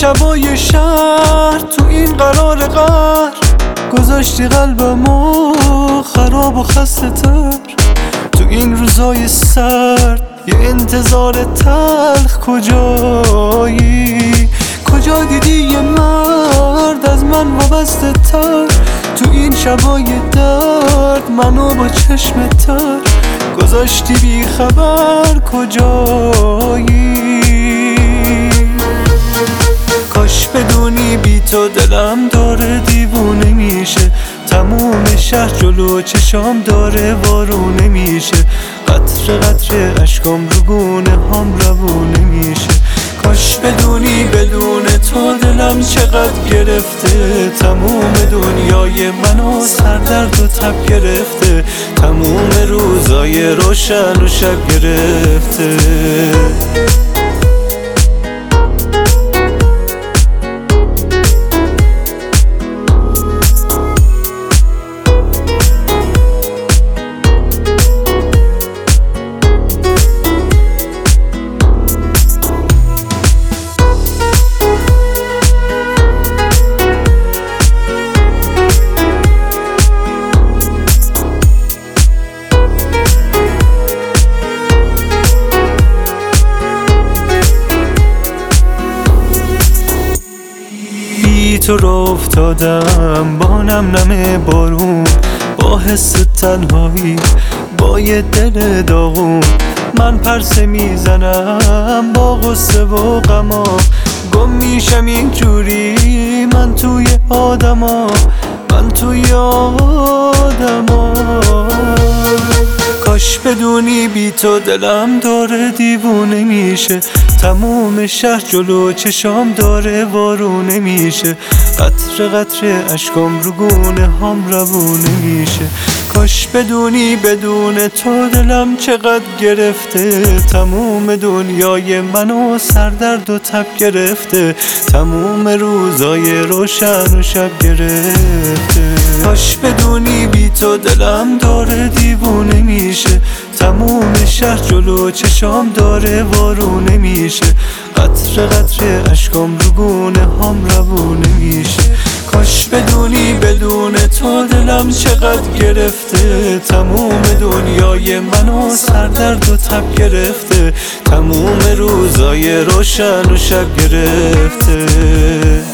شبای شهر تو این قرار قهر گذاشتی قلبمو خراب و خسته تر. تو این روزای سرد یه انتظار تلخ کجایی؟ کجا دیدی یه مرد از من وابسته تر؟ تو این شبای درد منو با چشم تر گذاشتی بی خبر کجایی؟ کاش بدونی بی تو دلم داره دیوونه میشه، تموم شهر جلو چشام داره وارونه میشه، قطره قطره اشکام رو گونه هم روونه میشه. کاش بدونی بدون تو دلم چقدر گرفته، تموم دنیای منو سردرد و تب گرفته، تموم روزای روشن و شب گرفته. تو رو افتادم با نمنم بارون، با حس تنهایی، با یه دل داغون. من پرسه میزنم با غصه و غما، گم میشم اینجوری من توی آدما، من توی آدما. کاش بدونی بی تو دلم داره دیوونه میشه، تموم شهر جلو چشام داره وارونه میشه، قطره قطره اشکام رو گونه هم روونه میشه. کاش بدونی بدون تو دلم چقدر گرفته، تموم دنیای منو سردرد و تب گرفته، تموم روزای روشن و شب گرفته. کاش بدونی بی تو دلم داره دیوونه میشه، تموم شهر جلو چشام داره وارونه میشه، قطره قطره اشکام رو گونه هم روونه میشه. کاش بدونی بدون تو دلم چقدر گرفته، تموم دنیای منو سردرد و تب گرفته، تموم روزای روشن و شب گرفته.